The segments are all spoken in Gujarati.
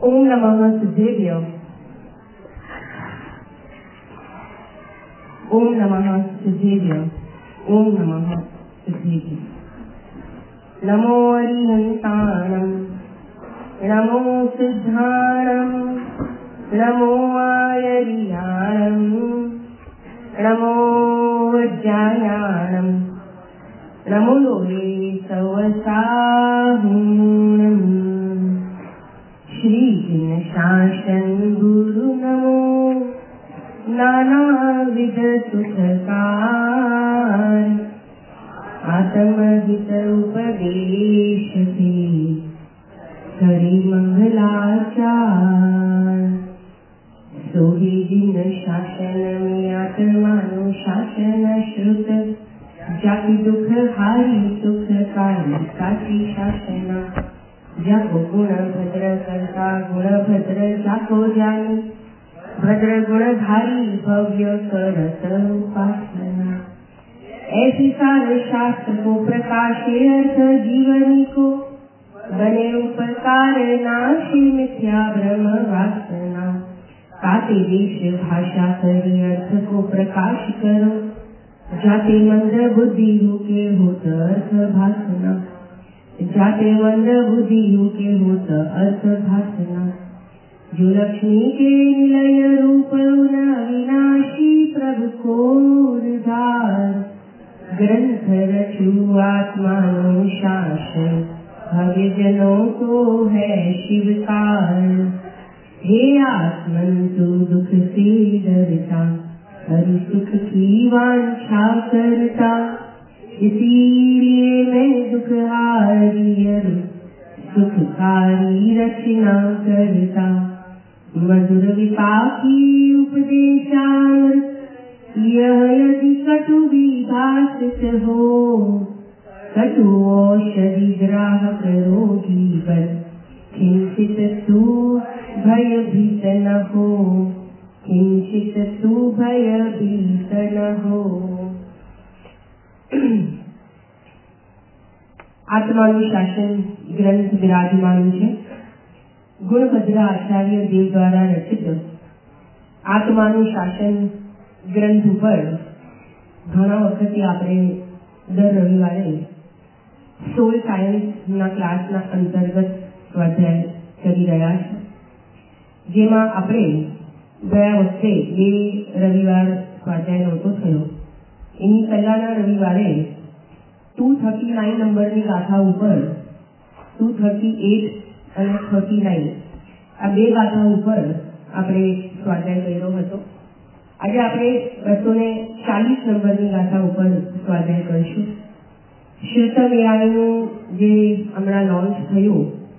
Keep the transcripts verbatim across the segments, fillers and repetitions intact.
ओम नमः सिद्धेभ्य। ओम नमः सिद्धेभ्य। ओम नमः सिद्धेभ्य। नमो अरिहंताणं, नमो सिद्धाणं, नमो आयर्याणं, नमो वज्रायाणं, नमो लोले सवसाहूणं। श्री जिन शासन गुरु नमो, नानाविध सुखकार, आत्महित उपदेश के हरि मंगलाचार। सोही जिन शासन में आत्मानु शासन श्रुत, जाति दुख हारी सुख कारी साची शासना। जाको गुण भद्र करता गुण भद्र जाको जानी, भद्र गुणधारी भव्य करत उपासना। ऐसी सारे शास्त्र को प्रकाशे अर्थ जीवनी को, बने उपकार नाशी मिथ्या ब्रह्म वासना। काते देश भाषा करी अर्थ को प्रकाश करो, जाते मंद बुद्धि के होत अर्थ भासना। जाते मंद बुद्धि के होत अर्थ भासना। जो लक्ष्मी के निलय रूप अविनाशी प्रभु को उद्धार, ग्रंथ रचु आत्मानुशासन, भव्य जनों को है शिवकार। हे आत्मन तू दुख से डरता, हरि सुख की वांछा करता। इसीलिए मैं दुखहारी सुखकारी रचना करता। मधुर विपाकी उपदेशामृत, यह यदि कटु भी भाषित हो, कटु औषधि ग्राहक रोगी बल, किंचित तू भयभीत न हो, किंचित तू भयभीत न हो। आत्मानुशासन ग्रंथ विराजमान है। गुणभद्र आचार्य देव द्वारा रचित आत्मानुशासन ग्रंथ पर घणा वखत आपणे दर रविवारे सोल सायन्स ना क्लास ना अंतर्गत स्वाध्याय કરી રહ્યા છે, જેમાં આપણે ગયા વખતે બે રવિવાર સ્વાધ્યાય નહોતો થયો, એની પહેલાના રવિવારે ટુ થર્ટી નાઇન નંબરની ગાથા ઉપર ટુ થર્ટી એટ અને થર્ટી નાઇન આ બે ગાથા ઉપર આપણે સ્વાધ્યાય કર્યો હતો. આજે આપણે બસો ને ચાલીસ નંબરની ગાથા ઉપર સ્વાધ્યાય કરીશું. શીર્ષમેળાનું જે હમણાં લોન્ચ થયું,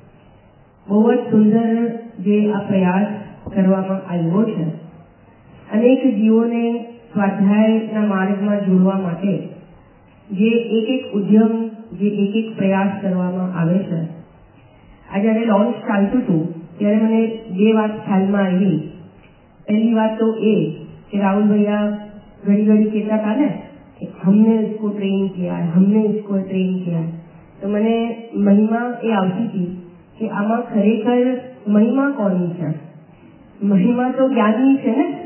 બહુ જ સુંદર જે આ પ્રયાસ કરવામાં આવ્યો છે. અનેક જીવોને સ્વાધ્યાયના માર્ગમાં જોડવા માટે જે એક એક ઉદ્યમ, જે એક એક પ્રયાસ કરવામાં આવે છે. આ જ્યારે લોન્ચ ચાલતું હતું ત્યારે મને બે વાત ખ્યાલમાં આવી. પહેલી વાત તો એ कि राहुल भैया घड़ी घड़ी कहता था ना कि हमने इसको ट्रेन किया है, हमने इसको ट्रेन किया है, तो मैंने महिमा ये आवती थी कि आमा खरेखर महिमा कोनी है? महिमा तो ज्ञाननी है ने,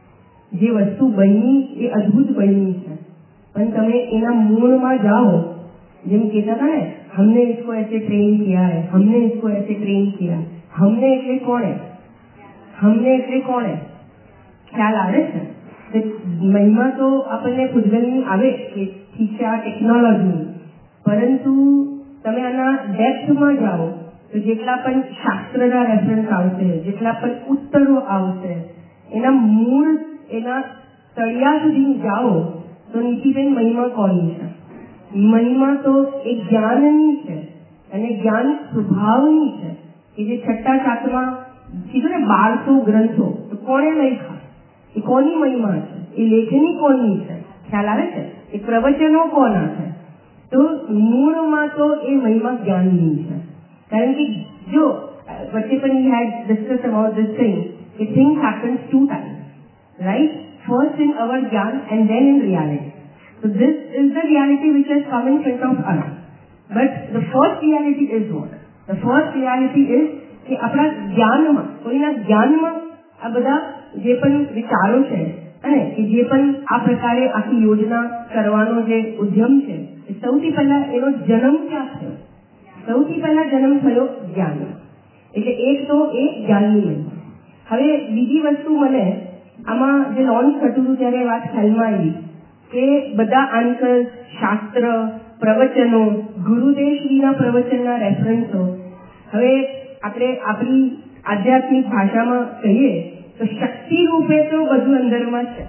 जे वस्तु बनी ये अद्भुत बनी है, पर तमे एना मूळमां जाओ, जेम कहता था ने हमने इसको ऐसे ट्रेन किया है, हमने इसको ऐसे ट्रेन किया है. हमने એટલે કોણ है? हमने એટલે કોણ है? ખ્યાલ આવે છે? મહિમા તો આપણને ભૂતગલની આવે કે ઠીક છે આ ટેકનોલોજીની, પરંતુ તમે આના ડેપ્થમાં જાઓ તો જેટલા પણ શાસ્ત્રના રેફરન્સ આવશે, જેટલા પણ ઉત્તરો આવશે, એના મૂળ એના તળિયા સુધી જાઓ તો નીતિબેન મહિમા કોની છે? મહિમા તો એક જ્ઞાનની છે અને જ્ઞાન સ્વભાવની છે કે જે છઠ્ઠા સાતમા કીધું ને બારસો ગ્રંથો, તો કોણે લખ્યા? એ કોની મહિમા છે? એ લેખની કોની છે? ખ્યાલ આવે છે? એ પ્રવચનો કોના છે? તો મૂળમાં તો એ મહિમા જ્ઞાનની છે. કારણ કે જો વચ્ચે પણ we had discuss about this thing કે things happens two times, right? First in our જ્ઞાન and then in reality. So this is the reality which has come in front of us. But the first reality is what? The first reality is कि अपना જ્ઞાનમાં કોઈના જ્ઞાનમાં આ બધા જે પણ વિચારો છે અને જે પણ આ પ્રકારે આખી યોજના કરવાનો જે ઉદ્યમ છે એ સૌથી પહેલા એનો જન્મ ક્યાં થયો? સૌથી પહેલા જન્મ થયો જ્ઞાન. એટલે એક તો એ જ્ઞાનની મહિમા. હવે બીજી વસ્તુ મને આમાં જે લોન્ચ થતું હતું ત્યારે વાત ખ્યાલમાં આવી કે બધા આન્સર, શાસ્ત્ર, પ્રવચનો, ગુરુદેવશ્રીના પ્રવચનના રેફરન્સો, હવે આપણે આપણી આધ્યાત્મિક ભાષામાં કહીએ તો શક્તિ રૂપે તો બધું અંદરમાં છે,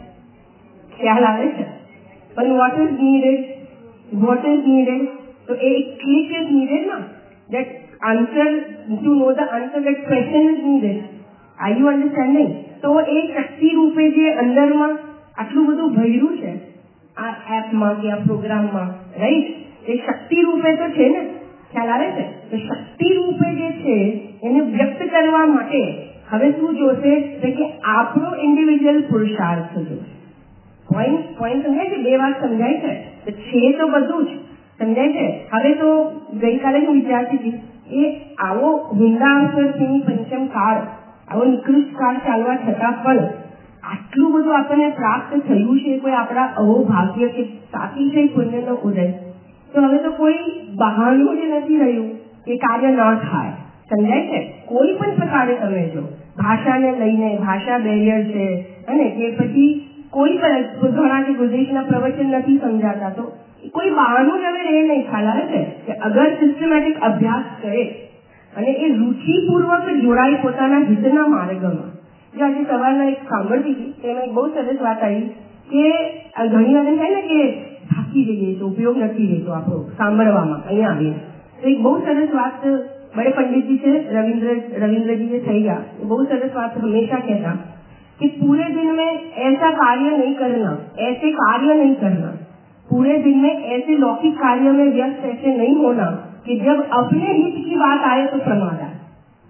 ખ્યાલ આવે છે, પણ what is needed what is needed તો એ ક્લિક ઇઝ નીડેડ ના, that answer, to know the answer, that question is needed. Are you understanding? તો એ શક્તિ રૂપે જે અંદરમાં આટલું બધું ભર્યું છે આ એપમાં કે આ પ્રોગ્રામમાં, રાઈટ, એ શક્તિ રૂપે તો છે ને, ખ્યાલ આવે છે? તો શક્તિ રૂપે જે છે એને વ્યક્ત કરવા માટે હવે શું જોશે કે આપણો ઇન્ડિવિજ્યુઅલ પુરુષાર્થ જોશે. પોઈન્ટ પોઈન્ટ સમજાય છે? બે વાત સમજાય છે? તો છે તો બધું જ સમજાય છે. હવે તો ગઈકાલે હું વિચારતી હતી એ આવો ઊંડા અવસરથી પંચમ કાળ, આવો નિકૃષ્ટ કાળ ચાલવા છતાં પણ આટલું બધું આપણને પ્રાપ્ત થયું છે, કોઈ આપણા અવો ભાગ્ય કે સાથી છે પુણ્યનો ઉદય. તો હવે તો કોઈ બહાનું જ નથી રહ્યું કે કાર્ય ન થાય. સમજાય છે? કોઈ પણ પ્રકારે તમે જો ભાષાને લઈને, ભાષા બેરિયર છે અને કે પછી કોઈ પણ ઘણા કે ગુરુદેવના પ્રવચન નથી સમજાતા, તો કોઈ બહાનું જ હવે એ નહીં. ખ્યાલ આવે છે કે અગર સિસ્ટમેટિક અભ્યાસ કરે અને એ રુચિપૂર્વક જોડાય પોતાના હિતના માર્ગમાં. જે આજે સવારના એક સાંભળતી હતી તેમાં એક બહુ સરસ વાત આવી કે ઘણી વાર થાય ને કે થાકી જઈએ તો ઉપયોગ નથી રહેતો આપણો સાંભળવામાં. અહીંયા આવીને તો એક બહુ સરસ વાત बड़े पंडित जी से रविंद्र रविंद्र जी से થઈ ગયા, बहुत सरस बात हमेशा कहता कि पूरे दिन में ऐसा कार्य नहीं करना, ऐसे कार्य नहीं करना, पूरे दिन में ऐसे लौकिक कार्य में व्यस्त ऐसे नहीं होना कि जब अपने हित की बात आए तो प्रमाद आए.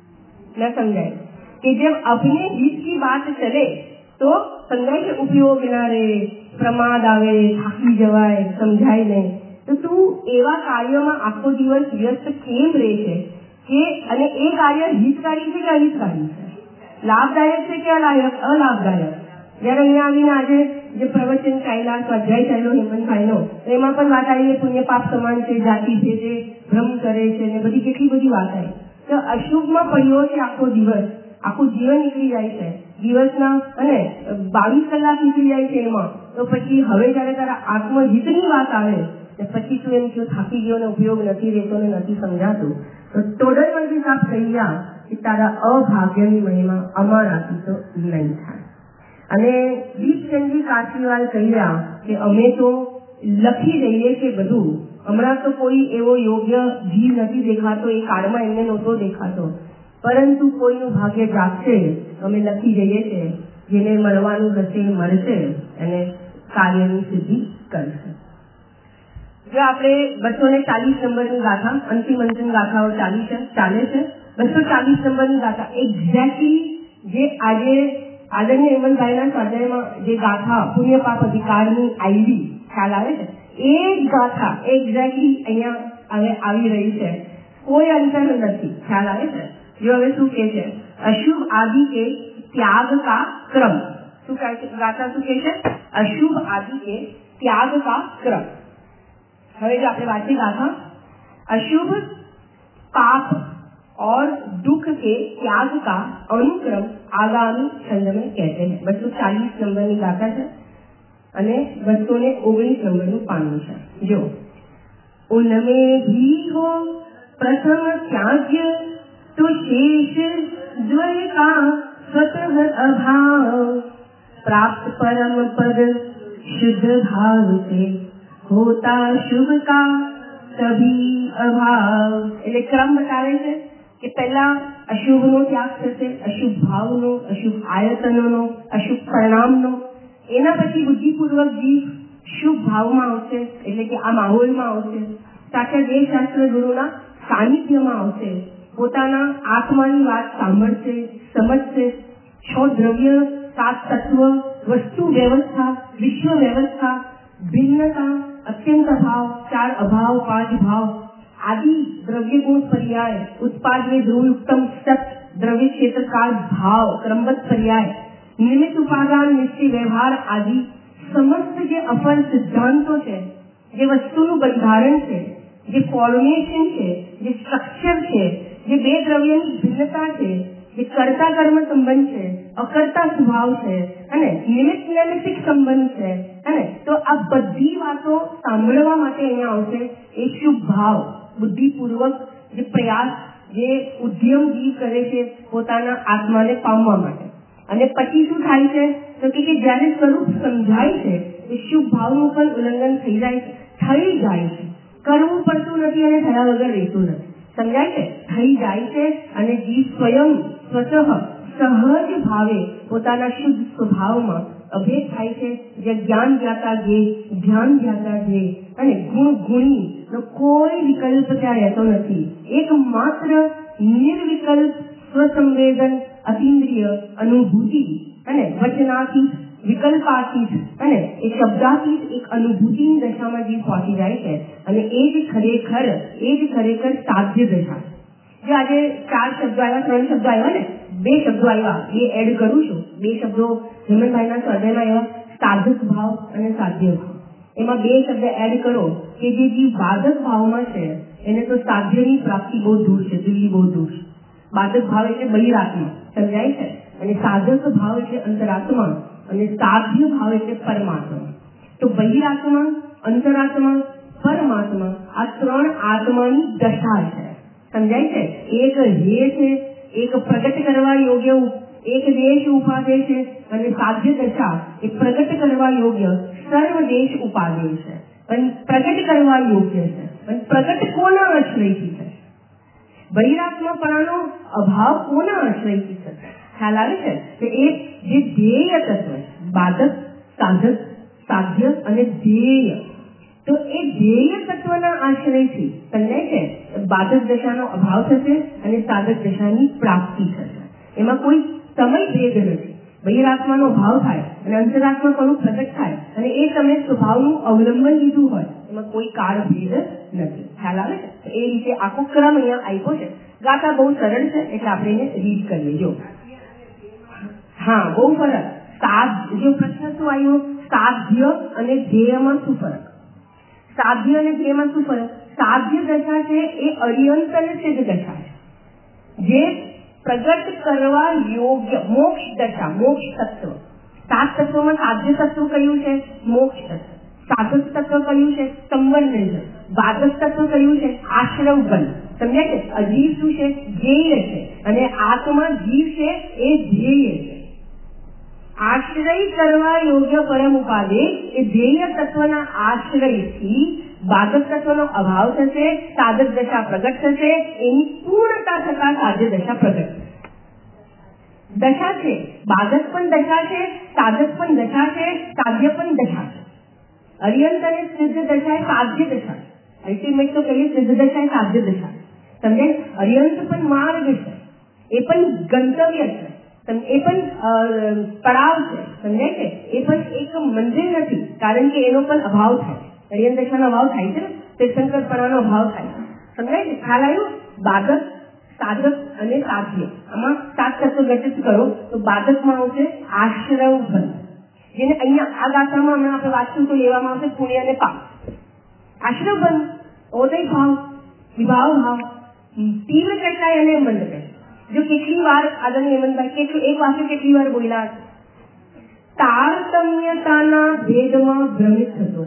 न समझाए कि जब अपने हित की बात चले तो समझाए कि उपयोग ना रे, प्रमाद આવે, થાકી જવાય, સમજાય નહીં. તો તું એવા કાર્યોમાં આખો દિવસ વ્યસ્ત કેમ રહે છે કે અને એ કાર્ય હિતકારી છે કે અહિતકારી છે, લાભદાયક છે કે અલાભદાયક? જયારે અહીંયા આવીને આજે જે પ્રવચન ચાલ્યા, સ્વાધ્યાય ચાલ્યો હેમંતભાઈનો, એમાં પણ વાત આવી પુણ્ય પાપ સમાન છે, જાતિ ભેદે ભ્રમ કરે છે ને બધી કેટલી બધી વાત આવી. તો અશુભમાં પડ્યો છે આખો દિવસ, આખું જીવન નીકળી જાય છે દિવસના અને બાવીસ કલાક નીકળી જાય છે એમાં. તો પછી હવે જયારે તારા આત્મહિતની વાત આવે પછી તું એમ કે થાકી ગયો ને ઉપયોગ નથી રહેતો ને નથી સમજાતું, તો ટોડલ મંદી સાહેબ કહી ગયા કે તારા અભાગ્યની મહિમા અમારાથી તો નહીં થાય. અને દીપચંદજી કાશીવાલ કહી રહ્યા કે અમે તો લખી દઈએ છીએ બધું, હમણાં તો કોઈ એવો યોગ્ય જીવ નથી દેખાતો, એ કાળમાં એમને નહોતો દેખાતો, પરંતુ કોઈનું ભાગ્ય જાગશે અમે લખી જઈએ છીએ, જેને મળવાનું હશે મળશે અને કાર્યની સિદ્ધિ કરશે. જો આપણે બસો ને ચાલીસ નંબરની ગાથા, અંતિમ અંતિમ ગાથાઓ ચાલી છે ચાલે છે બસો ચાલીસ નંબરની ગાથા એક્ઝેક્ટલી જે આજે આદરણીય હેમંતભાઈના સ્વાધ્યાયમાં જે ગાથા પુણ્ય પાપ અધિકારની આવી, ખ્યાલ આવે છે, એ જ ગાથા એક્ઝેક્ટલી અહીંયા હવે આવી રહી છે, કોઈ અંતર નથી. ખ્યાલ આવે છે? જો હવે શું કે છે, અશુભ આદિ કે ત્યાગ કા ક્રમ. શું કહે છે ગાથા? શું કે છે? અશુભ आदि के त्याग का क्रम. હવે જો આપણે વાંચીએ ગાથા, अशुभ पाप और दुख के त्याग का अनुक्रम आगामी छंद में कहते हैं. बसो चालीस नंबરની ગાથા છે અને બસો ને ઓગણીસ નંબરનું પાનું છે. જો उनमें भी हो प्रथम त्याग्य तो शेष द्वय का स्वतः अभाव, प्राप्त परम पद शुद्ध भाव से होता शुभ का सभी अभाव. એટલે ક્રમ બતાવે છે કે પહેલા અશુભનો ત્યાગ થશે, અશુભ ભાવનો, અશુભ આયતનોનો, અશુભ પરિણામનો. એના પછી બુદ્ધિપૂર્વક જીવ શુભ ભાવમાં આવશે, એટલે કે આ માહોલમાં આવશે, સાચા દેવશાસ્ત્ર ગુરુના સાનિધ્યમાં આવશે, પોતાના આત્માની વાત સાંભળશે, સમજશે. છ દ્રવ્ય, સાત તત્વ, વસ્તુ વ્યવસ્થા, વિશ્વ વ્યવસ્થા, भिन्नता, अत्यंत भाव, चार अभाव, पांच भाव आदि द्रव्य गुण पर्याय, उत्पाद में ध्रुव उत्तम सत द्रव्य क्षेत्र काल भाव क्रमबद्ध पर्याय निमित्त उपादान निश्चय व्यवहार आदि समस्त जे अपर सिद्धांतो है जे वस्तुનું બંધારણ છે જે ફોર્મેશન છે જે સ્ટ્રક્ચર છે જે બે દ્રવ્યની ભિન્નતા છે જે કર્તા કર્મ સંબંધ છે અકર્તા સ્વભાવ છે અને નિમિત્ત નૈમિત્તિક સંબંધ છે અને તો આ બધી વાતો સાંભળવા માટે અહીંયા આવશે એ શુભ ભાવ બુદ્ધિપૂર્વક જે પ્રયાસ જે ઉદ્યમ જીવ કરે છે પોતાના આત્માને પામવા માટે અને પછી શું થાય છે તો કે જ્યારે સ્વરૂપ સમજાય છે એ શુભ ભાવનું પણ ઉલ્લંઘન થઈ જાય છે થઈ જાય છે કરવું પડતું નથી અને થયા વગર રહેતું નથી સમજાય છે થઈ જાય છે અને જીવ સ્વયં સ્વતઃ સહજ ભાવે પોતાના શુદ્ધ સ્વભાવમાં અભેદ થાય છે જે જ્ઞાન જ્ઞાતા જે ધ્યાન જ્ઞાતા જે અને ગુણ ગુણી નો કોઈ વિકલ્પ ત્યાં રહેતો નથી એકમાત્ર નિર્વિકલ્પ સ્વસંવેદન અતિન્દ્રિય અનુભૂતિ અને વચનાતીત વિકલ્પાતીત અને એ શબ્દાતીત એક અનુભૂતિની દશામાં જીવ પહોંચી જાય છે અને એ જ ખરેખર એ જ ખરેખર સાધ્ય દશા જે આજે ચાર શબ્દો આવ્યા ત્રણ શબ્દો આવ્યા ને બે શબ્દો આવ્યા એ એડ કરું છું બે શબ્દો હેમંતભાઈના સ્વાધ્યાયમાં આવ્યા સાધક ભાવ અને સાધ્ય ભાવ એમાં બે શબ્દ એડ કરો કે જે જીવ બાધક ભાવમાં છે એને તો સાધ્યની પ્રાપ્તિ બહુ દૂર છે દિલ્હી બહુ દૂર છે બાધક ભાવ એટલે બહિરાત્મા સમજાય છે અને સાધક ભાવ એટલે અંતરાત્મા અને સાધ્ય ભાવ એટલે પરમાત્મા તો બહિરાત્મા અંતરાત્મા પરમાત્મા આ ત્રણ આત્માની દશા છે સમજાય છે એક હે છે એક પ્રગટ કરવા યોગ્ય એક દેશ ઉપાદે છે અને સાધ્ય દશા એ પ્રગટ કરવા યોગ્ય સર્વ દેશ ઉપાદે છે પણ પ્રગટ કરવા યોગ્ય છે પણ પ્રગટ કોના આશ્રયથી છે બહિરાત્માપણાનો અભાવ કોના આશ્રયથી છે ખ્યાલ આવે છે કે એ જે ધ્યેય તત્વ છે બાધક સાધક સાધ્ય અને ધ્યેય તો એ ધ્યેય તત્વના આશ્રયથી સમજાય છે બાધક દશાનો અભાવ થશે અને સાધક દશાની પ્રાપ્તિ થશે એમાં કોઈ સમય ભેદ નથી બહિરાત્માનો ભાવ થાય અને અંતરાત્મા પણ પ્રગટ થાય અને એ તમે સ્વભાવનું અવલંબન લીધું હોય એમાં કોઈ કાળ ભેદ નથી ખ્યાલ આવે છે એ રીતે આખો ક્રમ અહીંયા આપ્યો છે ગાતા બહુ સરળ છે એટલે આપણે એને રીડ કરીએ જો હા બહુ ફરક સાધ જો પ્રશ્ન શું આવ્યો સાધ્ય અને ધ્યેયમાં શું ફરક સાધ્ય અને ધ્યેયમાં શું ફરક સાધ્ય દશા છે એ અર્યંત અને સિદ્ધ દશા છે જે પ્રગટ કરવા યોગ્ય મોક્ષ દશા મોક્ષ તત્વ સાત તત્વમાં સાધ્ય તત્વ કયું છે મોક્ષ તત્વ સાધક તત્વ કયું છે સંવર્ણ બાધક તત્વ કયું છે આશ્રવ બન સમજાય છે અજીવ શું છે ધ્યેય છે અને આત્મા જીવ છે એ ધ્યેય છે આશ્રય કરવા યોગ્ય પરમ ઉપાદે એ ધ્યેય તત્વના આશ્રયથી બાધક તત્વનો અભાવ થશે સાધક દશા પ્રગટ થશે એની પૂર્ણતા થતા સાધ્ય દશા પ્રગટ દશા છે બાધક પણ દશા છે સાધક પણ દશા છે સાધ્ય પણ દશા છે અર્યંત અને સિદ્ધ દશા એ સાધ્ય દશા છે અલ્ટિમેટ તો કહીએ સિદ્ધ દશા એ સાધ્ય દશા સમજે અર્યંત પણ માર્ગ છે એ પણ ગંતવ્ય છે એ પણ પડાવ છે સમજાય છે એ પણ એક મંદિર નથી કારણ કે એનો પણ અભાવ થાય અર્યંત દશાનો અભાવ થાય છે ને તીર્થંકરપણાનો અભાવ થાય સમજાય છે ખ્યાલ આવ્યો બાધક સાધક અને સાધ્ય આમાં સાત તત્વ ઘટિત કરો તો બાધકમાં આવશે આશ્રવ ભન જેને અહીંયા આ ગાથામાં હમણાં આપણે વાંચ્યું તો લેવામાં આવશે પુણ્ય અને પાપ આશ્રવ ભન ઓદય ભાવ વિભાવ ભાવ તીવ્ર કસાય અને મંદ કસાય જો કેટલી વાર આદરણીય હેમંતભાઈ કેટલું એક વાક્ય કેટલી વાર બોલ્યા તારતમ્યતાના ભેદમાં ભ્રમિત થતો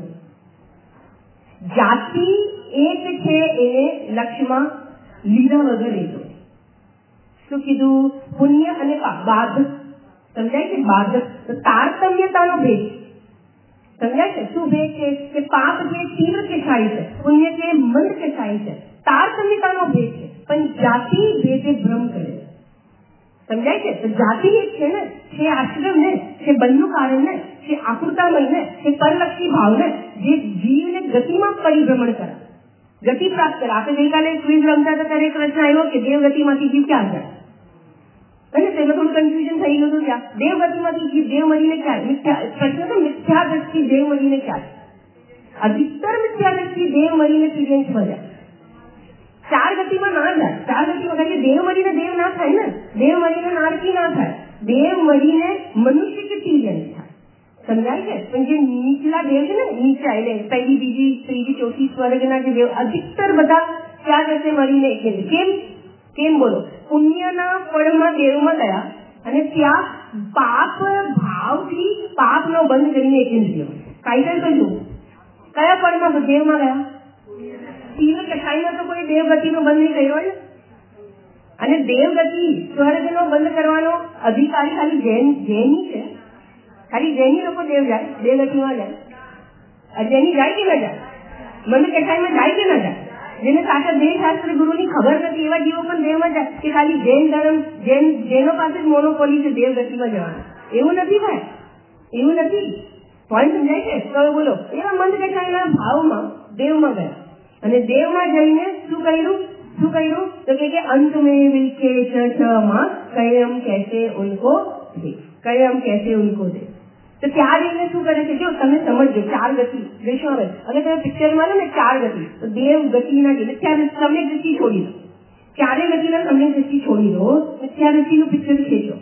જાતિ એક છે એને લક્ષ્યમાં લીધા વગર રહેતો શું કીધું પુણ્ય અને પાપ બાધક સમજાય છે બાધક તો તારતમ્યતાનો ભેદ સમજાય છે શું ભેદ છે કે પાપ છે તીવ્ર કેસાઈ છે પુણ્ય છે મંદ કેસાઈ છે તારતમ્યતાનો ભેદ છે પણ જાતિ ભેદે ભ્રમ કરે સમજાય છે તો જાતિ એક છે ને છે આશ્રમ ને છે બંધનું કારણ ને છે આકૃતામય ને છે પરલક્ષી ભાવ ને જે જીવને ગતિમાં પરિભ્રમણ કરે ગતિ પ્રાપ્ત કરે આપણે ગઈકાલે ક્વિઝ રમતા હતા ત્યારે એક પ્રશ્ન આવ્યો કે દેવગતિમાંથી જીવ ક્યાં જાય અને તેમાં થોડું કન્ફ્યુઝન થઈ ગયું હતું ત્યાં દેવગતિમાંથી જીવ દેવ મળીને ક્યાં મિથ્યા પ્રશ્ન તો મિથ્યા દ્રષ્ટિ દેવ મળીને ક્યાં અધિકતર મિથ્યા દ્રષ્ટિ દેવ મળીને તિર્યંશમાં જાય ચાર ગતિમાં ના જાય. ચાર ગતિમાં કારણ કે દેવ મળીને દેવ ના થાય ને, દેવ મળીને નારકી ના થાય, દેવ મળીને મનુષ્ય કે તિર્યન થાય. સમજાય છે? પણ જે નીચલા દેવ છે ને, નીચા એટલે પહેલી બીજી ત્રીજી ચોથી સ્વર્ગના જે દેવ અધિકતર બધા ચાર ગતે મળીને કેમ કેમ બોલો પુણ્યના ફળમાં દેવમાં ગયા અને ત્યાં પાપ ભાવથી પાપનો બંધ કરીને એક ઇન્દ્રિય ટાઈટલ તો જુઓ કયા ફળમાં દેવમાં ગયા. તીવ્ર કઠાઈમાં તો કોઈ દેવગતિનો બંધ નહીં કર્યો હોય અને દેવગતિ સ્વર્ગનો બંધ કરવાનો અધિકારી ખાલી જૈન જૈની છે. ખાલી જૈની લોકો દેવ જાય, દેવગતિમાં જાય. અજૈની જાય કે ના જાય? બંધ કઠાઈમાં જાય કે ના જાય? જેને સાચા દેહ શાસ્ત્ર ગુરુની ખબર નથી એવા જીવો પણ દેવમાં જાય કે ખાલી જૈન ધર્મ જૈન જૈનો પાસે જ મોનોપોલી છે દેવગતિમાં જવાનું. એવું નથી ભાઈ, એવું નથી. પોઈન્ટ સમજાય છે? તો બોલો એવા મંદ કઠાઈના ભાવમાં દેવમાં ગયા અને દેવમાં જઈને શું કર્યું શું કર્યું તો કે અંત મેં વિલકે છમાં કયમ कैसे उनको दे कयम कैसे उनको दे. તો ત્યાં જઈને શું કરે છે જો તમે સમજો ચાર ગતિ જોઈશું. હવે અને તમે પિક્ચરમાં લો ને ચાર ગતિ તો દેવ ગતિના જે ત્યારે સમ્યક દ્રષ્ટિ છોડી દો, ચારે ગતિના સમ્યક દ્રષ્ટિ છોડી દો, ત્યાં દ્રષ્ટિનું પિક્ચર ખેંચો.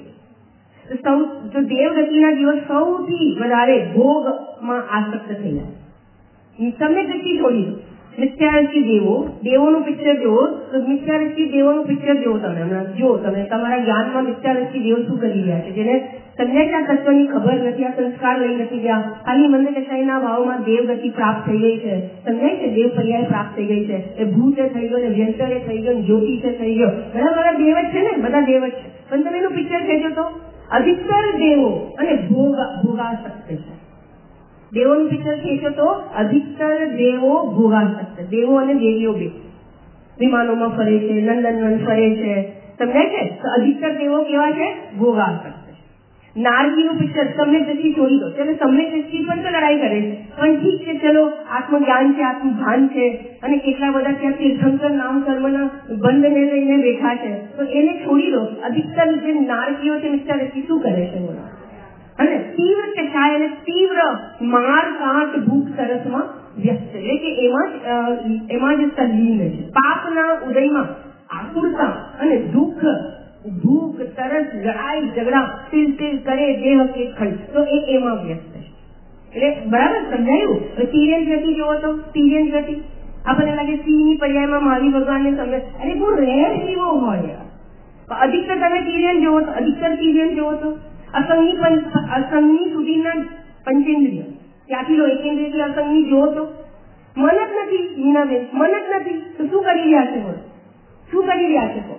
સૌ જો દેવ ગતિના જીવો સૌથી વધારે ભોગમાં આસક્ત થઈ જાય. સમ્યક દ્રષ્ટિ છોડી દો, મિથ્યારચી દેવો દેવોનું પિક્ચર જુઓ તો મિથ્યારચી દેવોનું પિક્ચર જુઓ. તમે હમણાં જુઓ તમે તમારા જ્ઞાનમાં મિથ્યારચી દેવો શું કરી રહ્યા છે, જેને સમજાય છે તત્વની ખબર નથી, આ સંસ્કાર લઈ નથી ગયા, ખાલી મંદ કસાઈના ભાવમાં દેવગતિ પ્રાપ્ત થઈ ગઈ છે. સમજાય છે? દેવ પર્યાય પ્રાપ્ત થઈ ગઈ છે. એ ભૂત થઈ ગયો ને વ્યંતરે થઈ ગયો, જ્યોતિષ થઈ ગયો, બધા બધા દેવ જ છે ને, બધા દેવ જ છે. પણ તમે એનું પિક્ચર ખેંચો તો અધિકતર દેવો અને ભોગ ભોગાસક્ત છે. દેવોનું પિક્ચર ખેંચો તો અધિકતર દેવો ભોગાસક્ત, દેવો અને દેવીઓ બે વિમાનોમાં ફરે છે, નંદનવન ફરે છે. સમજાય છે? તો અધિકતર દેવો કેવા છે? ભોગાસક્ત. નારદીનું પિક્ચર સમ્યક દ્રષ્ટિ છોડી દો. ચલો સમ્યક દ્રષ્ટિ પણ તો લડાઈ કરે છે, પણ ઠીક છે, ચલો આત્મજ્ઞાન છે, આત્મભાન છે અને કેટલા બધા ત્યાં તીર્થંકર નામ કર્મના બંધને લઈને બેઠા છે, તો એને છોડી દો. અધિકતર જે નારકીઓ છે મિથ્યા દ્રષ્ટિ શું કરે છે બોલો? અને તીવ્ર કષાય અને તીવ્ર માર કાટ ભૂખ તરસમાં વ્યસ્ત એટલે કે એમાં એમાં જ તલ્લીન છે. પાપના ઉદયમાં આકુરતા અને દુઃખ ભૂખ તરસ લડાઈ ઝઘડા તિલ તિલ કરે દેહ કે ખંડ તો એ એમાં વ્યસ્ત છે. એટલે બરાબર સમજાયું? તિર્યન ગતિ જોવો તો તિર્યન ગતિ આપણને લાગે સિંહની પર્યાયમાં મહાવીર ભગવાનને સમજે અરે બહુ રેર જીવો હોય. અધિકતર તમે તિર્યન જોવો તો અધિકતર તિર્યન જોવો તો અસંગની અસંગની સુધીના પંચેન્દ્રિય ત્યાંથી લો એકેન્દ્રિયથી અસંગની જોવો તો મન જ નથી. મીનાબેન મન જ નથી તો શું કરી રહ્યા છે? શું કરી રહ્યા છે?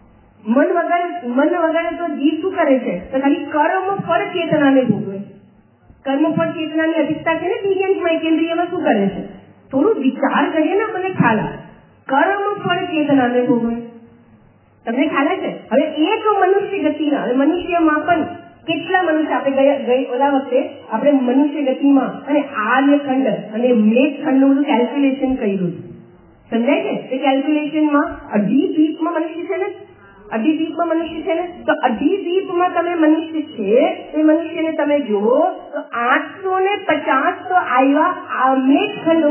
મન વગર મન વગર તો જીવ શું કરે છે તો ખાલી કર્મ ફળ ચેતનાને ભોગવે. કર્મ ફળ ચેતનાની અધિકતા છે ને તિર્યનમાં એકેન્દ્રિયમાં શું કરે છે? થોડું વિચાર કરીએ ને મને ખ્યાલ આવે. કર્મ ફળ ચેતનાને ભોગવે. તમને ખ્યાલ છે? હવે એક મનુષ્ય ગતિના અને મનુષ્ય માપન કેટલા મનુષ્ય આપણે ગઈ ઓલા વખતે આપણે મનુષ્ય ગતિમાં અને આર્યખંડ અને મેઘખંડનું બધું કેલ્ક્યુલેશન કર્યું. સમજાય છે? તે કેલ્ક્યુલેશનમાં અઢી દ્વીપમાં મનુષ્ય છે ને, અઢી દ્વીપમાં મનુષ્ય છે ને, તો અઢી દ્વીપમાં તમે મનુષ્ય છે એ મનુષ્યને તમે જુઓ તો આઠસો ને પચાસ તો આવ્યા મેઘખંડો.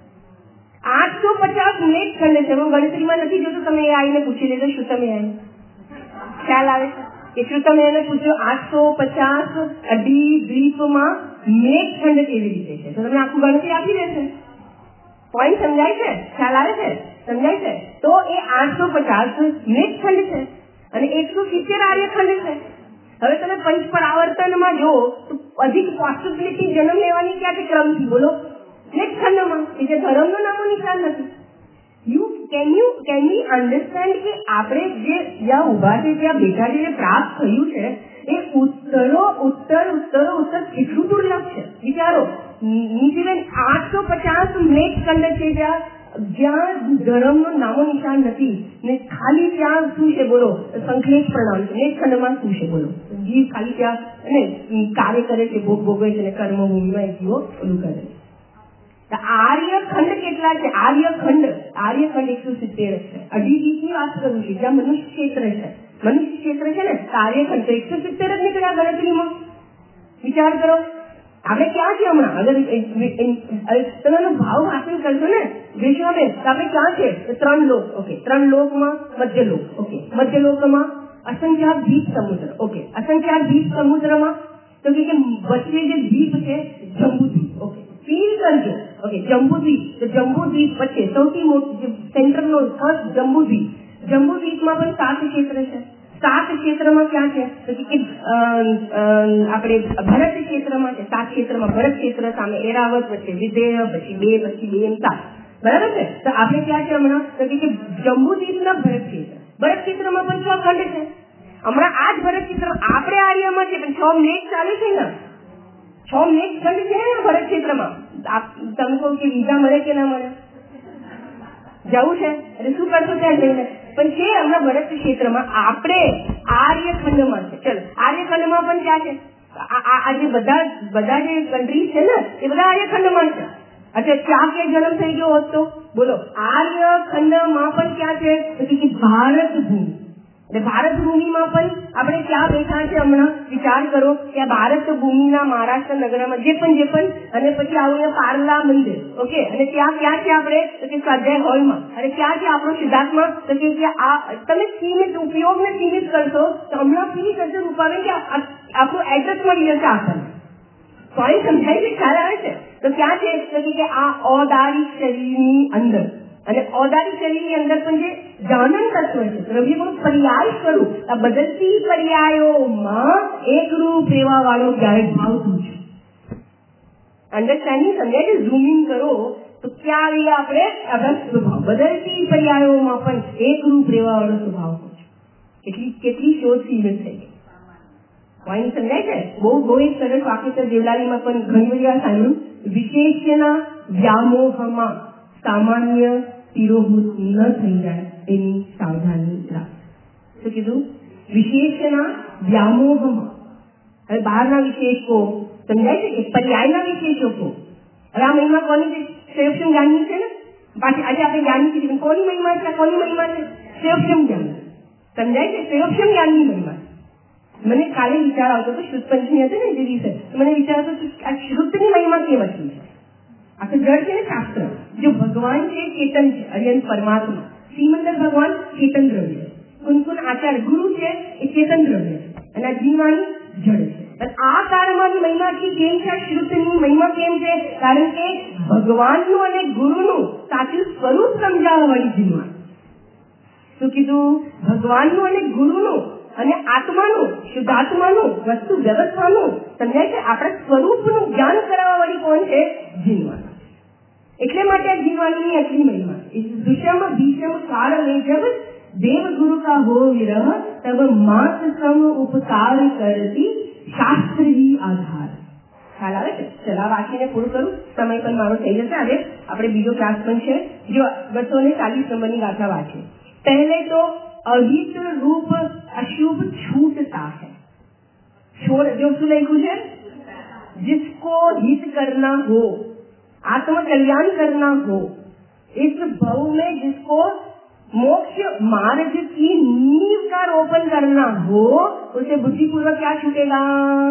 આઠસો પચાસ મેઘખંડ છે. હું ગણતરીમાં નથી જોતું, તમે એ આવીને પૂછી લેજો શું તમે આવી ખ્યાલ આવે છે કે શું તમે એને પૂછો આઠસો પચાસ અઢી દ્વીપમાં મેઘખંડ કેવી રીતે છે તો તમને આખું ગણતરી આપી દેશે. પોઈન્ટ સમજાય છે? ખ્યાલ આવે છે? સમજાય છે? તો એ આઠસો પચાસ મેઘખંડ છે અને એકસો સિત્તેર આર્યખંડ છે. હવે તમે પંચ પરાવર્તનમાં જો તો અધિક પોસિબિલિટી જન્મ લેવાની ક્યાંથી ક્રમથી બોલો? મેઘખંડમાં કે જે ધર્મનો નામો નિશાન નથી. You can you can you understand કે આપણે જે જ્યાં ઉભા છે ત્યાં બેઠા છે જે પ્રાપ્ત થયું છે એ ઉત્તરો ઉત્તર ઉત્તરો ઉત્તર કેટલું દુર્લભ છે વિચારો. નીચે આઠસો પચાસ મેઘખંડ છે જ્યાં જ્યાં ધર્મનો નામો નિશાન નથી ને ખાલી ત્યાં શું છે બોલો? સંકલેશ પ્રણામ છે. મેઘખંડમાં શું છે બોલો? જીવ ખાલી ત્યાં ને કાર્ય કરે છે, ભોગ ભોગવે છે ને કર્મ ભૂમિમાં જીવો ઓલું કરે છે. આર્યખંડ કેટલા છે? આર્યખંડ આર્યખંડ એકસો સિત્તેર છે. અઢી જીતની વાત કરું છું જ્યાં મનુષ્ય ક્ષેત્ર છે. મનુષ્ય ક્ષેત્ર છે ને આર્યખંડ તો એકસો સિત્તેર જ નીકળ્યા ગણતરીમાં. વિચાર કરો આપણે ક્યાં છે હમણાં? અગર તમે ભાવ હાસિલ કરશો ને વિશ્વમાં, તો આપણે ક્યાં છે? ત્રણ લોક. ઓકે, ત્રણ લોકમાં મધ્ય લોક. ઓકે, મધ્ય લોકમાં અસંખ્યાત દ્વીપ સમુદ્ર. ઓકે, અસંખ્યાત દ્વીપ સમુદ્રમાં તો કે વચ્ચે જે દ્વીપ છે જંબુદ્વીપ. ઓકે, ફીલ કરજો. ઓકે, જંબુદ્વીપ. તો જંબુદ્વીપ વચ્ચે સૌથી મોટું સેન્ટ્રલનો ફર્સ્ટ જંબુદ્વીપ. જંબુદ્વીપમાં પણ સાત ક્ષેત્ર છે. સાત ક્ષેત્રમાં ક્યાં છે? તો કે આપણે ભરત ક્ષેત્રમાં છે. સાત ક્ષેત્રમાં ભરત ક્ષેત્ર, સામે એરાવત, વચ્ચે વિધેય, પછી બે, પછી બે એમ સાત. બરાબર છે? તો આપણે ક્યાં છે હમણાં? તો કે જંબુદ્વીપના ભરત ક્ષેત્ર. ભરત ક્ષેત્રમાં પણ છ ખંડ છે. હમણાં આ જ ભરત ક્ષેત્ર આપણે આર્યમાં છે, પણ છ મિનિટ ચાલે છે ને, છ મિનિટ ખંડ છે ને ભરત ક્ષેત્રમાં. તમે કહો કે વિઝા મળે કે ના મળે? જવું છે એટલે શું કરશું ત્યાં જઈને? પણ છે હમણાં ભરત ક્ષેત્રમાં. આપણે આર્યખંડમાં છે. ચલો, આર્યખંડમાં પણ ક્યાં છે? આ જે બધા બધા જે કન્ટ્રી છે ને એ બધા આર્યખંડમાં છે. અચ્છા, ત્યાં ક્યાં જન્મ થઈ ગયો હોત તો બોલો? આર્યખંડમાં પણ ક્યાં છે? ભારત ભૂમિ. એટલે ભારત ભૂમિમાં પણ આપણે ક્યાં બેઠા છે હમણાં? વિચાર કરો કે આ ભારત ભૂમિના મહારાષ્ટ્ર નગરમાં જે પણ જે પણ અને પછી આવું પાર્લા મંદિર. ઓકે, અને ત્યાં ક્યાં છે આપણે? તો કે સ્વાધ્યાય હોલમાં. અને ક્યાં છે આપણો સિદ્ધાર્થમાં? તો કે આ તમે સીમિત ઉપયોગને સીમિત કરશો તો હમણાં ફીલ કરશો રૂપાવે કે આપણું એડ્રેસ મળી જશે આપણને. પોઈન્ટ સમજાય છે? ખ્યાલ આવે છે? તો ક્યાં છે? તો કે આ ઔદારિક શરીરની અંદર. અને ઔદારિક શરીરની અંદર પણ જે જાનન તત્વ છે, દ્રવ્યનું પર્યાય કરું, આ બદલતી પર્યાયોમાં એકરૂપ રહેવા વાળો ક્યારે ભાવ શું છે? અંડરસ્ટેન્ડિંગ સમજાય છે? ઝૂમિંગ કરો તો ક્યાં આવીએ આપણે? સ્વભાવ. બદલતી પર્યાયોમાં પણ એકરૂપ રહેવા વાળો સ્વભાવ શું છે? એટલી કેટલી શોધ સીમિત થઈ ગઈ. પોઈન્ટ સમજાય છે? બહુ બહુ એક સરસ વાક્ય છે દેવલાલીમાં પણ ઘણી બધી વાર સાંભળ્યું. વિશેષના વ્યામોહમાં સામાન્ય તિરોભૂત ન થઈ જાય એની સાવધાની રાખ. શું કીધું? વિશેષના વ્યામોહમાં. હવે બહારના વિશેષકો સમજાય છે કે પર્યાયના વિશેષકો. હવે આ મહિમા કોની? શ્રેયક્ષમ જ્ઞાનની છે ને. પાછી આજે આપણે જ્ઞાનની કીધી, કોની મહિમા છે? કોની મહિમા છે? શ્રેયક્ષમ જ્ઞાન. સમજાય છે? શ્રેયક્ષમ જ્ઞાનની મહિમા. મને કાલે વિચાર આવતો હતો, શુદ્ધ પંચમી હતી ને જે દિવસે, મને વિચાર આવતો કે આ શુદ્ધની મહિમા કેમ હતી? આ તો જળ છે ને શાસ્ત્ર. જો ભગવાન છે ચેતન છે, અર્યન પરમાત્મા. શ્રીમંદર ભગવાન ચેતન દ્રવ્ય. કુનકુન આચાર્ય ગુરુ છે એ ચેતન દ્રવ્ય છે, અને આ જીવવાની જળ છે. અને આ કાળમાં મહિમાથી કેમ છે? શુદ્ધની મહિમા કેમ છે? કારણ કે ભગવાનનું અને ગુરુનું સાચું સ્વરૂપ સમજાવવાની જીવવા. શું કીધું? ભગવાનનું અને ગુરુનું અને આત્માનું, શુદ્ધાત્માનું, વસ્તુ વ્યવસ્થાનું સમજાય છે. આપણા સ્વરૂપનું જ્ઞાન કરાવવા વાળી કોણ છે? જીવવા. એટલે માટે આ જીવવાની આટલી મહિમા. દુષ્મ ભીષમ કાળ में जब देव गुरु का हो विरह तब मात सम उपकार करती શાસ્ત્ર ही आधार. ખ્યાલ આવે છે? ચલા વાંચીને પૂરું કરું, સમય પણ મારો થઈ જશે. હવે આપણે બીજો ક્લાસ પણ છે. જો બસો ને ચાલીસ નંબરની ગાથા વાંચે. પહેલે તો અહિત रूप अशुभ छूटता है. छोड़ जो શું લખ્યું છે? जिसको हित करना हो, आत्म कल्याण करना हो, इस भव में जिसको मोक्ष मार्ग की नींव का रोपण करना हो, उसे बुद्धिपूर्वक क्या छूटेगा?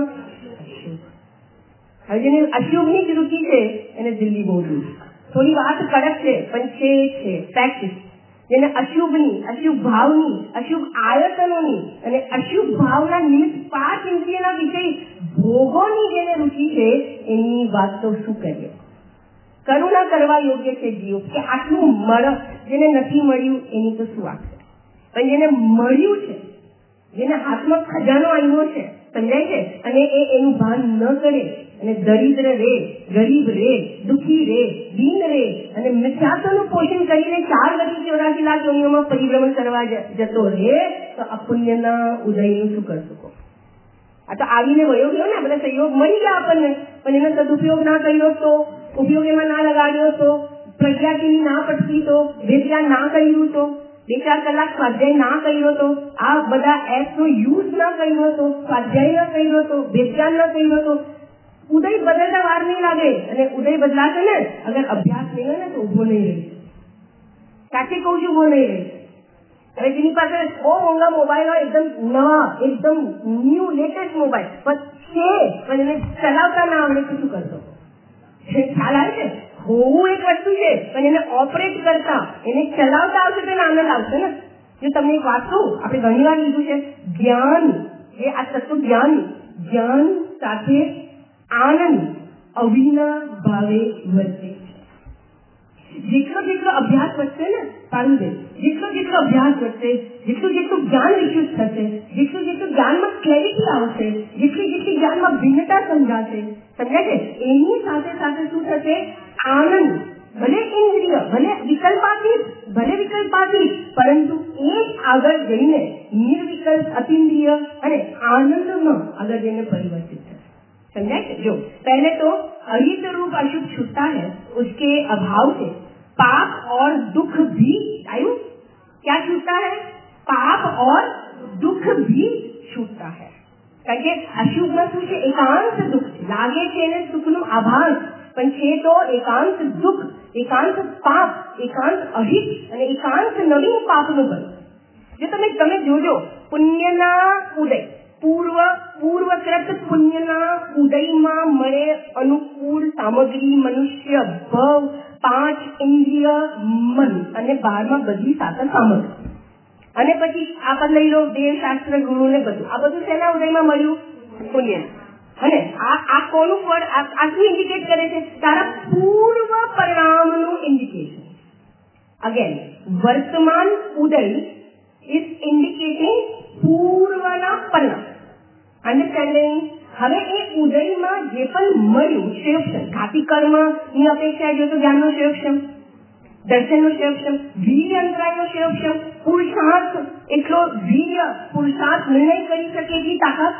अशुभ. જેને અશુભની જ રુચિ છે એને દિલ્હી બોલવું. થોડી વાત કડક છે પણ છે છે ફેક્ટ. જેને અશુભની, અશુભ ભાવની, અશુભ આયતનોની અને અશુભ ભાવના નિમિત્ત પાંચ ઇન્દ્રિયના વિષય ભોગોની જેને રુચિ છે એની વાત તો શું કરીએ? કરુણા કરવા યોગ્ય છે જીવ કે આટલું મળ જેને નથી મળ્યું એની તો શું વાત છે? પણ જેને મળ્યું છે, જેને હાથમાં ખજાનો આવ્યો છે, સમજાય છે, અને એ એનું ભાન ન કરે અને દરિદ્ર રે, ગરીબ રે, દુઃખી રે, દીન રે અને મિથ્યાત્વનું પોષણ કરીને ચાર વર્ષ ચોરાસી લાખ યોનિઓમાં પરિભ્રમણ કરવા જતો રે તો આ પુણ્યના ઉદયનું શું કરી શકો? આ તો આવીને વયો ગયો ને, બધા સહયોગ મળી ગયા આપણને, પણ એનો સદુપયોગ ના કર્યો તો, ઉપયોગ એમાં ના લગાડ્યો તો, પ્રજ્ઞાની ના પટકી તો, વેદ્યા ના કર્યું તો, બે ચાર કલાક સ્વાધ્યાય ના કર્યો તો, આ બધા એપ નો યુઝ ના કર્યો તો, સ્વાધ્યાય ના કર્યો તો, વેદ્યા ના કર્યો તો, ઉદય બદલતા વાર નહીં લાગે. અને ઉદય બદલાશે ને અગર અભ્યાસ નહીં હોય ને તો ઉભો નહીં રહે. સાચી કહું છું, ઉભો નહીં રહે. હવે જેની પાસે બહુ મોંઘા મોબાઈલ હોય, એકદમ નવા, એકદમ ન્યુ લેટેસ્ટ મોબાઈલ પણ છે, પણ એને ચલાવતા ના આવડે તો શું કરશો? ખ્યાલ આવે છે? હોવું એક વસ્તુ છે, પણ એને ઓપરેટ કરતા, એને ચલાવતા આવશે તો આનંદ આવશે ને. જો તમને એક વાત કહું, આપણે ઘણી વાર લીધું છે, જ્ઞાન જે આ તત્વ જ્ઞાન જ્ઞાન સાથે આનંદ અવિના ભાવે વધે. જેટલો જેટલો અભ્યાસ વધશે ને પારુદેવ, જેટલો જેટલો અભ્યાસ વધશે, જેટલું જેટલું જ્ઞાન વિકસિત થશે, જેટલું જેટલું જ્ઞાનમાં ક્લેરિટી આવશે, જેટલી જેટલી જ્ઞાનમાં ભિન્નતા સમજાશે, સમજાય છે, એની સાથે સાથે શું થશે? આનંદ, ભલે ઇન્દ્રિય, ભલે વિકલ્પાતીત, ભલે વિકલ્પાતીત, પરંતુ એ આગળ જઈને નિર્વિકલ્પ, અતિન્દ્રિય અને આનંદમાં આગળ જઈને પરિવર્તિત થશે. समझा? जो पहले तो अहित रूप अशुभ छूटता है, उसके अभाव से पाप और दुख भी आयु क्या छूटता है? पाप और दुख भी छूटता है. કારણ કે અશુભમાં શું છે? એકાંત દુઃખ લાગે છે એને સુખનો આભાસ, પણ છે તો એકાંત દુઃખ, એકાંત પાપ, એકાંત અહિત અને એકાંત નવીન પાપનું બળ. જો તમે તમે જોજો પુણ્યના ઉદય, પૂર્વ પૂર્વકૃત પુણ્યના ઉદયમાં મળે અનુકૂળ સામગ્રી, મનુષ્ય ભવ, પાંચ ઇન્દ્રિય, મન અને બારમાં બધી સાતર સામગ્રી, અને પછી આપણે લઈ લો દેવશાસ્ત્ર, ગુરુ ને બધું. આ બધું શેના ઉદયમાં મળ્યું? પુણ્ય. અને આ આ કોનું ફળ? આ શું ઇન્ડિકેટ કરે છે? તારા પૂર્વ પરિણામનું ઇન્ડિકેશન. અગેન વર્તમાન ઉદય ઇઝ ઇન્ડિકેટિંગ પૂર્વના પરિણામ. અન્ડરસ્ટેન્ડિંગ? હવે એ ઉદયમાં જે પણ મળ્યું શ્રેયોક્ષમ, ઘાતી કર્મ ની અપેક્ષા જો તો જ્ઞાનનો શ્રેયોક્ષમ, દર્શનનો શ્રેયોક્ષમ, વીર્ય અંતરાયનો શ્રેયોક્ષમ, પુરુષાર્થ, એટલો વીર્ય પુરુષાર્થ નિર્ણય કરી શકે એટલી તાકાત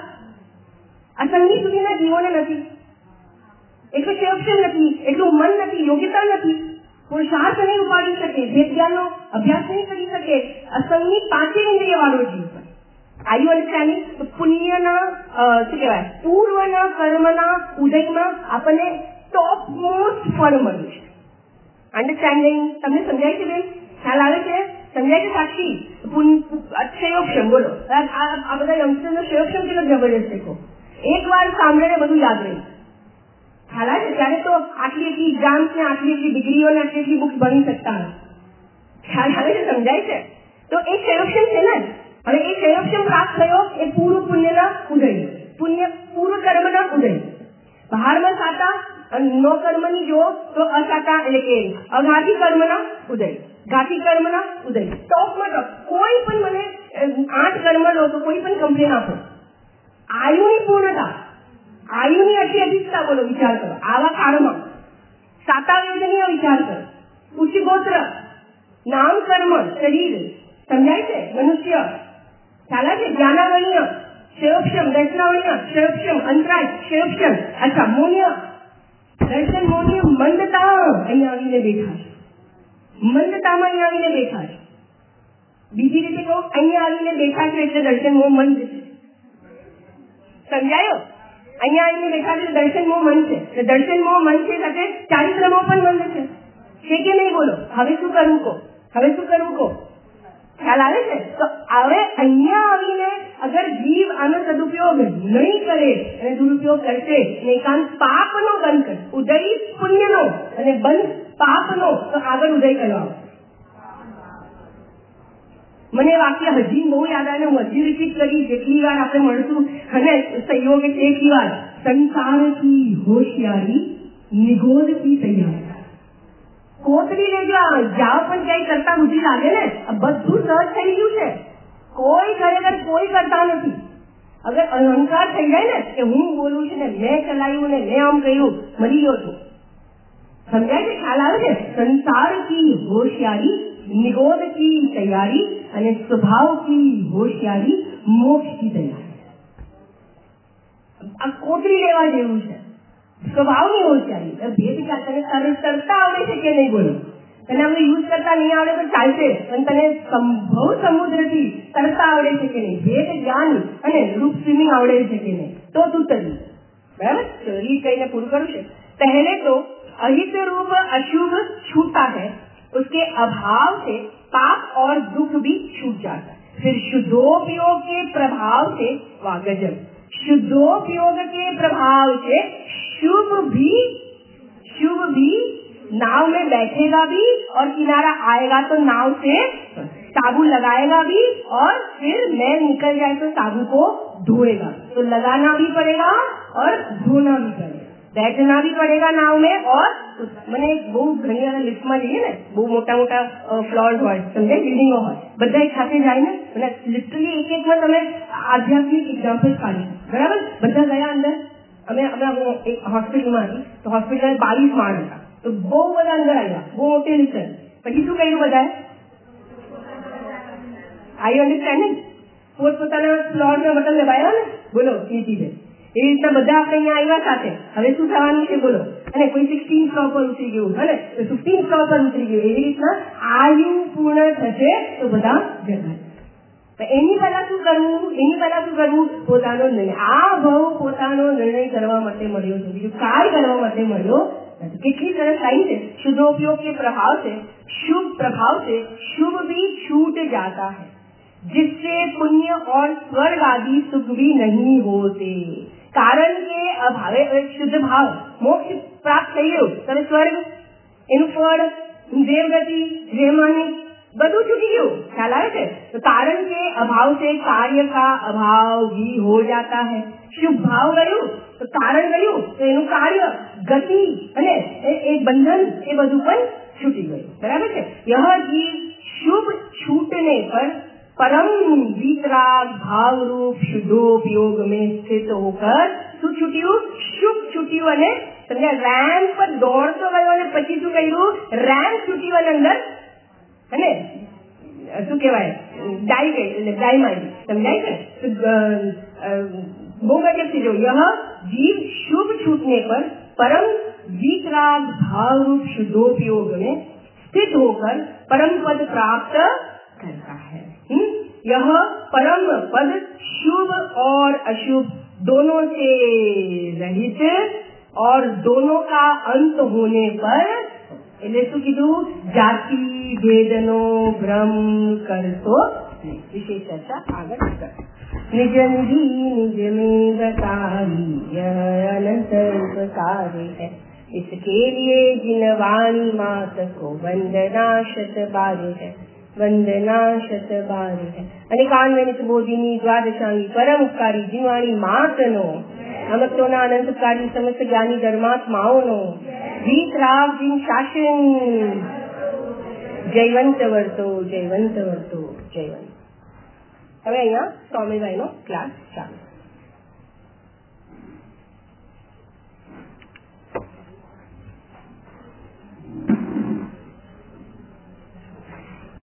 અસંગી સુધીના જીવોને નથી. એટલું શ્રેયોક્ષમ નથી, એટલું મન નથી, યોગ્યતા નથી, પુરુષાર્થ નહીં ઉપાડી શકે, વેદ જ્ઞાનનો અભ્યાસ નહીં કરી શકે, અસંગી પાંચે ઇન્દ્રિય વાળો જીવ. Are you understanding? તો પુણ્યના શું કહેવાય, પૂર્વના કર્મના ઉદયમાં આપણને ટોપ મોસ્ટ ફળ મળ્યું છે. અન્ડરસ્ટેન્ડિંગ? તમને સમજાય છે બેન? ખ્યાલ આવે છે? સમજાય છે સાક્ષી? શ્રેયોક્ષમ બોલો. આ બધા યંગસ્ટરનો શ્રેયોક્ષમ કેટલો જબરજસ્ત દેખો. એક વાર સાંભળીને બધું યાદ રહ્યું. ખ્યાલ આવે છે? ત્યારે તો આટલી એટલી એક્ઝામ્સ ને આટલી એટલી ડિગ્રીઓ ને આટલી એટલી બુક્સ ભણી શકતા નથી. ખ્યાલ આવે છે? સમજાય છે? તો એ શ્રેયોક્ષમ છે ને. હવે એ શ્રેયોક્ષમ પ્રાપ્ત થયો એ પૂર્વ પુણ્યના ઉદય, પુણ્ય પૂર્વ કર્મના ઉદય. બહારમાં સાતા નો કર્મની જો તો અસાતા એટલે કે અઘાતી કર્મના ઉદય, ઘાતી કર્મના ઉદય. ટોપમાં ટોપ કોઈ પણ મને આઠ કર્મ લો તો કોઈ પણ કમ્પ્લેન આપો. આયુની પૂર્ણતા, આયુની અતિ અધિકતા બોલો, વિચાર કરો. આવા કાળમાં સાતા વેદનીય વિચાર કરો. ઉચ્ચગોત્ર, નામ કર્મ, શરીર, સમજાય છે? મનુષ્ય, ખ્યાલ છે? જ્ઞાનાવણીય, શ્રેયોક્ષમ, દર્શનાવણીય, શ્રેયોક્ષમ, અંતરાય, શ્રેયોક્ષમ. અચ્છા, મૌન્ય, દર્શન મૌન્ય, મંદતા અહીંયા આવીને બેઠા છે. મંદતામાં અહીંયા આવીને બેઠા છે. બીજી રીતે કહું, અહીંયા આવીને બેઠા છે એટલે દર્શન મોહ મંદ છે. સમજાયો? અહીંયા આવીને બેઠા છે દર્શન મોહ મન છે. દર્શન મોહ મન છે સાથે ચારિત્ર મોહ પણ મંદ છે. છે કે નહીં બોલો? હવે શું કરવું કહો? હવે શું કરવું કહો? ખ્યાલ આવે છે? તો હવે અહીંયા આવીને અગર જીવ આનો સદુપયોગ નહીં કરે અને દુરુપયોગ કરશે, એકાંત પાપનો બંધ કરે, ઉદય પુણ્યનો અને બંધ પાપનો, તો આગળ ઉદય કરવા. મને વાક્ય હજી બહુ યાદ આવે, હું હજી રિપીટ કરી, જેટલી વાર આપણે મળશું અને સહયોગ છે એટલી વાર. સંસાર કી હોશિયારી, નિગોદ કી તૈયારી. કોતરી લેજો, જાઓ પણ ક્યાંય કરતા બુદ્ધિ લાગે ને. બધું સહજ થઈ ગયું છે, કોઈ ખરેખર કોઈ કરતા નથી. અગર અહંકાર થઈ જાય ને કે હું બોલું છું ને મેં ચલાવ્યું ને મેં આમ કહ્યું, મળી ગયો છું. સમજાય છે? ખ્યાલ આવે છે? સંસાર કી હોશિયારી, નિગોદ કી તૈયારી અને સ્વભાવ કી હોશિયારી, મોક્ષ કી તૈયારી. આ કોતરી લેવા જેવું છે. સ્વભાવની હોશિયારી, ભેદ તને તરતા આવડે છે કે નહીં બોલો? તને આપણે યુઝ કરતા નહીં આવડે તો ચાલશે, પણ તને બહુ સમુદ્રથી તરતા આવડે છે કે નહીં, ભેદ જ્ઞાન અને રૂપ સ્વિમિંગ આવડે છે કે નહીં, તો તું તરી. બરાબર? રીત કહીને પૂરું કરું છે. પહેલે તો અહિત रूप अशुभ छूटता है, उसके अभाव से पाप और दुख भी छूट जाता है। फिर शुद्धोपयोग के प्रभाव से, वाह गजब, शुद्धोपयोग के प्रभाव से शुभ भी शुभ भी नाव में बैठेगा भी और किनारा आएगा तो नाव से साबुन लगाएगा भी और फिर मैल निकल जाए तो साबुन को धोएगा। तो लगाना भी पड़ेगा और धोना भी पड़ेगा, बैठना भी पड़ेगा नाव में। और मैंने બહુ ઘણી વાર લિફ્ટમાં જઈએ ને, બહુ મોટા મોટા ફ્લોર્સ હોય, સમજે, બિલ્ડિંગો હોય, બધા એક સાથે જાય ને, અને લિટરલી એક એકમાં તમે આધ્યાત્મિક એક્ઝામ્પલ કાઢી, બરાબર? બધા ગયા અંદર. અમે અમે એક હોસ્પિટલમાં હતી, તો હોસ્પિટલ બાવીસ માળ હતા, તો બહુ બધા અંદર આવ્યા, બહુ મોટી લિફ્ટ. પછી શું કર્યું બધાએ? I you understanding? પોતપોતાના ફ્લોરના બટન દબાયા ને, બોલો નીચી છે. એ રીતના બધા આપણે અહીંયા આવ્યા સાથે. હવે શું થવાનું છે બોલો? અને કોઈ સિક્સટીન ફ્લોર પર ઉતરી ગયું, હે, ફિફ્ટીન ફ્લોર પર ઉતરી ગયું. એવી રીતના આયુ પૂર્ણ થશે તો બધા જતા. એની પહેલા શું કરવું? એની પહેલા શું કરવું? પોતાનો નિર્ણય. આ ભાવ પોતાનો નિર્ણય કરવા માટે મળ્યો છે, બીજું કાંઈ કરવા માટે મળ્યો નથી. કેટલી સરસ લાઈન છે. शुद्धोपयोग के प्रभाव से शुभ प्रभाव से शुभ भी छूट जाता है, जिससे पुण्य और स्वर्ग आदि सुख भी नहीं होते. कारण के अभावे शुद्ध भाव मोक्ष प्राप्त થઈ ગયું, તમે સ્વર્ગ, એનું ફળ, દેવગતિ, રેમાની બધું છૂટી ગયું. ખ્યાલ આવે છે? તો કારણ के अभाव से कार्य का अभाव भी हो जाता है. શુભ ભાવ ગયું તો કારણ ગયું, તો એનું કાર્ય, ગતિ અને એ બંધન એ બધું પણ છૂટી ગયું. બરાબર છે? यह जीव शुभ छूटने पर परम वितराग भाव रूप शुद्धोपयोग में स्थित होकर શું છૂટ્યું? શુભ છૂટ્યું. અને તમને રેમ પર દોડતો ગયો અને પછી શું કર્યું? રેમ છૂટ્યું અને અંદર, અને શું કહેવાય, ડાઈ ગઈ, એટલે ડાઈ મારી. સમજાય છે? બહુ ગજબ થી જો, यह जीव शुभ छूटने पर परम वितराग भाव रूप शुद्धोपयोग में स्थित होकर परम पद प्राप्त करता है. यह परम पद शुभ और अशुभ दोनों से रहित और दोनों का अंत होने पर, એટલે શું કીધું? જાતિ ભેદનો ભ્રમ કરતો વિશેષ ચર્ચા આગળ કર. નિજ નિધિ નિજ में बताई यह अनंत उपकारी है, इसके लिए जिन वाणी मात को वंदना शत बारी है, वंदना शत बारी है. અને કાનવેનિત બોધિની દ્વાદશાંગી પરમ ઉપકારી જીવાણી માતનો, અમતોના અનંતકારી સમસ્ત જ્ઞાની ધર્માત્માઓનો વીતરાગ જીન શાસન જયવંત વર્તો, જયવંત વર્તો, જયવંત. હવે અહીંયા સ્વામીભાઈનો ક્લાસ ચાલુ.